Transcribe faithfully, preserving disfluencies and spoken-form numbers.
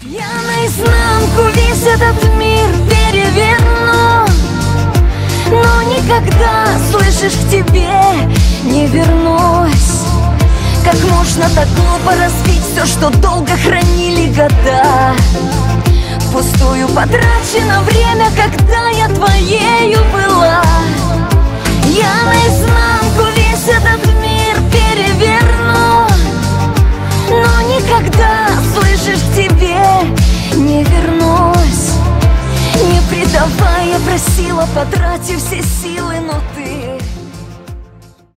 Я наизнанку весь этот мир переверну, но никогда, слышишь, к тебе не вернусь. Как можно так глупо разбить все, что долго хранили года? Впустую потрачено время, когда я твоею была. Я наизнанку весь этот мир переверну, но никогда, слышишь, к тебе не вернусь. Не предавай, я просила, потратив все силы, но